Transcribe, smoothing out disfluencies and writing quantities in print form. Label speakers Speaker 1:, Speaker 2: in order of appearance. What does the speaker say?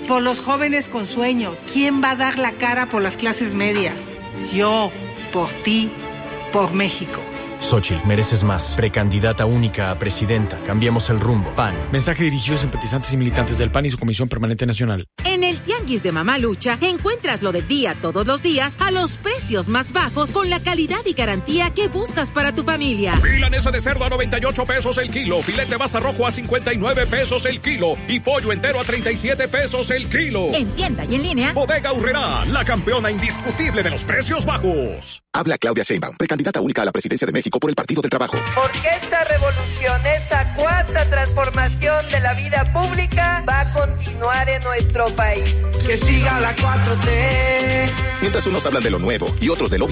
Speaker 1: Por los jóvenes con sueño. ¿Quién va a dar la cara por las clases medias? Yo, por ti, por México.
Speaker 2: Xóchitl, mereces más. Precandidata única a presidenta. Cambiemos el rumbo. PAN.
Speaker 3: Mensaje dirigido a simpatizantes y militantes del PAN y su Comisión Permanente Nacional.
Speaker 4: En el Tianguis de Mamalucha encuentras lo del día todos los días a los precios más bajos con la calidad y garantía que buscas para tu familia.
Speaker 5: Milanesa de cerdo a 98 pesos el kilo, filete basta rojo a 59 pesos el kilo y pollo entero a 37 pesos el kilo.
Speaker 4: En tienda y en línea.
Speaker 5: Bodega Aurrerá, la campeona indiscutible de los precios bajos.
Speaker 6: Habla Claudia Sheinbaum, precandidata única a la presidencia de México por el Partido del Trabajo.
Speaker 7: Porque esta revolución, esta cuarta transformación de la vida pública va a continuar en nuestro país.
Speaker 8: Que siga la 4T.
Speaker 6: Mientras unos hablan de lo nuevo y otros de lo